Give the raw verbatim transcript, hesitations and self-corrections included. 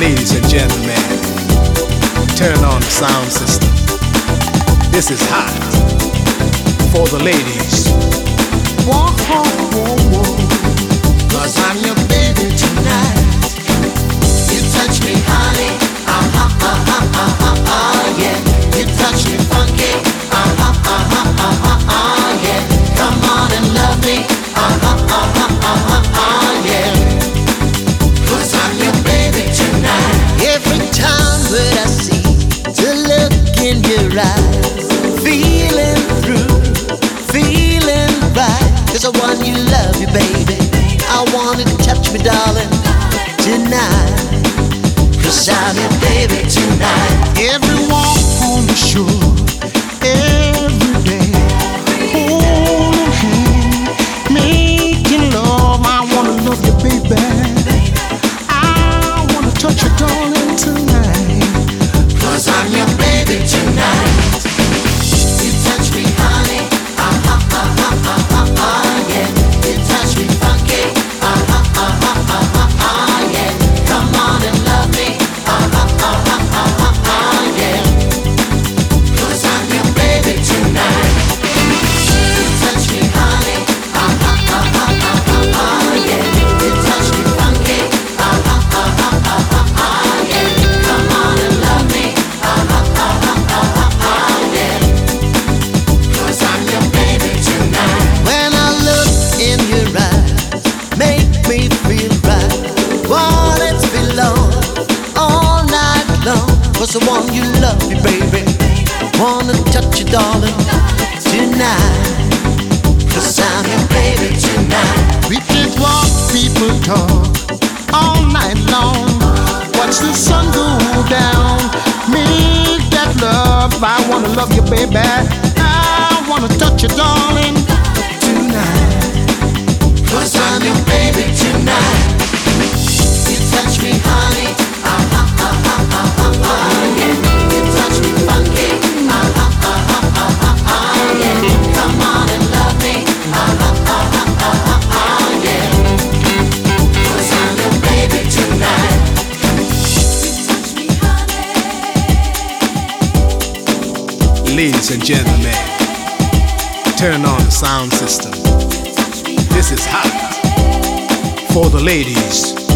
Ladies and gentlemen, turn on the sound system. This is hot for the ladies. Whoa, whoa, whoa, whoa. Cause I'm your baby tonight. You touch me, honey. Uh-huh, uh-huh, uh-huh, uh, yeah. You touch me funky. Uh-huh, uh-huh, uh-huh, uh, yeah. Come on and love me. Uh-huh, uh-huh, uh-huh, uh, yeah. Cause I'm your baby tonight. Every time that I see the look in your eyes, feeling through, feeling right. Cause I want you, love you, baby. I want you to touch me, darling, tonight. Cause I'm your baby tonight. Every walk on the shore, every day, holding hand, making love. I wanna love you, baby. I wanna touch you, darling, tonight. Cause I'm your baby tonight. You touch me, honey. Uh-huh, uh-huh, uh-huh, uh, yeah. You touch me funky. Uh-huh, uh-huh, uh-huh, uh, yeah. Come on and love me. Uh-huh, uh-huh, uh-huh, uh, yeah. Cause I'm your baby tonight. You touch me, honey. Uh-huh, uh-huh, uh-huh, uh, yeah. You touch me funky. Uh-huh, uh-huh, uh-huh, uh, yeah. Come on and love me. Uh-huh, uh-huh, uh-huh, uh, yeah. Cause I'm your baby tonight. When I look in your eyes, make me feel right. Want it to be long, all night long. Cause I want you, love me, baby. Wanna touch you, darling, tonight. Cause I'm your baby tonight. We can walk, people talk, all night long. Watch the sun go down, make that love. I wanna love you, baby. I wanna touch you, darling, tonight. Cause I'm your baby tonight. You touch me, honey. Uh-huh, uh-huh, uh-huh, uh, yeah. You touch me funky. Uh-huh, uh-huh, uh-huh, uh, yeah. Come on and love me. Uh-huh, uh-huh, uh-huh, uh, yeah. Cause I'm your baby tonight. You touch me, honey. Ladies and gentlemen, turn on the sound system. This is hot for the ladies.